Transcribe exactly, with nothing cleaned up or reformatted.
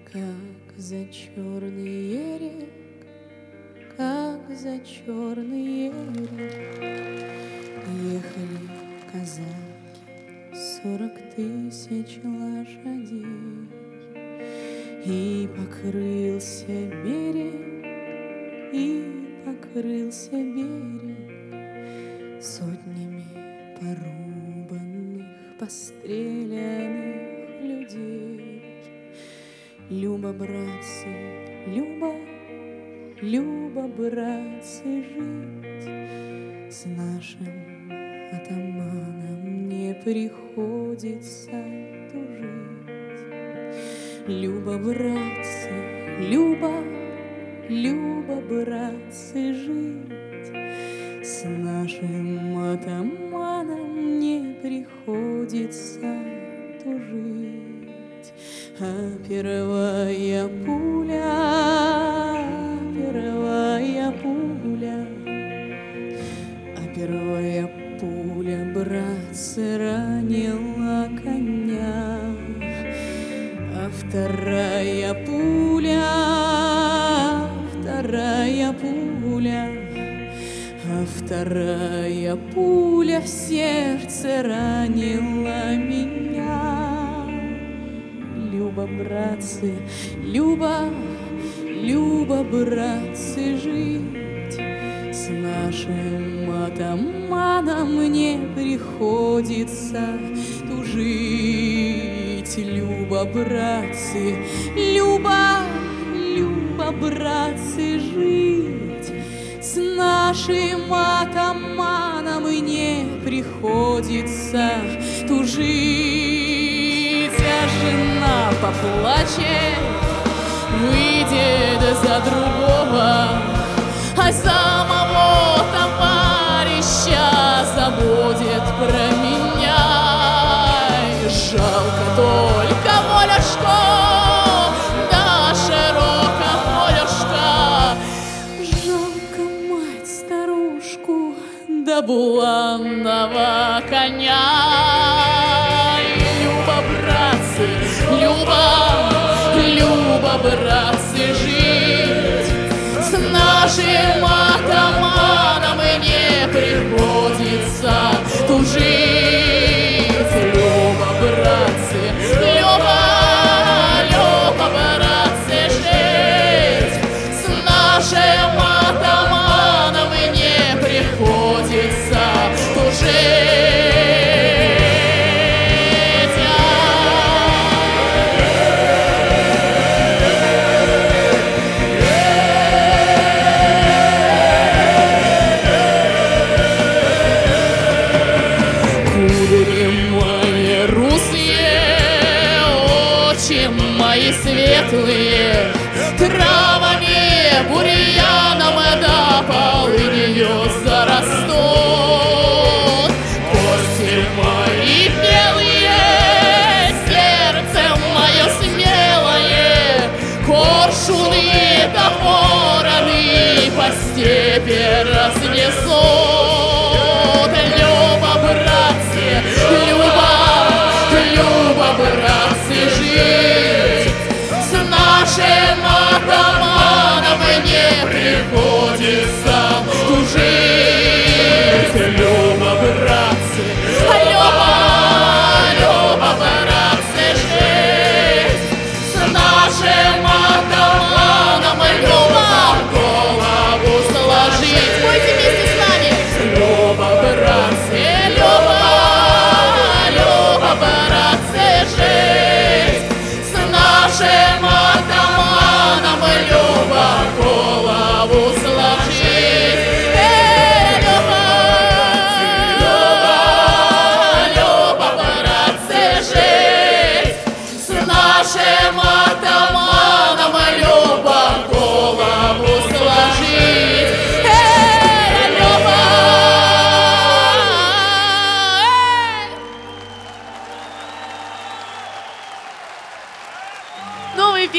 Как за черный ерек, как за черный ерек ехали казаки, сорок тысяч лошадей, и покрылся берег, и покрылся берег сотнями порубанных, постреляных людей. Люба, братцы, Люба, Люба, братцы, жить с нашим атаманом не приходится тужить. Люба, братцы, Люба, Люба, братцы, жить с нашим атаманом не приходится тужить. А первая пуля, первая пуля, а первая пуля, братцы, ранила коня, а вторая пуля, вторая пуля, а вторая пуля в сердце ранила меня. Люба, братцы, Люба, Люба, братцы, жить с нашим атаманом не приходится тужить. Люба, братцы, Люба, Люба, братцы, жить с нашим атаманом не приходится тужить. А жена поплачет, выйдет за другого, а самого товарища забудет про меня. И жалко только Волюшку, да широко Волюшка, жалко мать старушку, да буланного коня. Люба, Люба, братцы, жить с нашим атаманом не приходится тужить. Люба, братцы, Люба, Люба, братцы, жить с нашим атаманом не приходится тужить. Мои светлые травами, бурьяном да полынью зарастут. Кости мои белые, сердце мое смелое, коршуны да вороны по степи разнесут.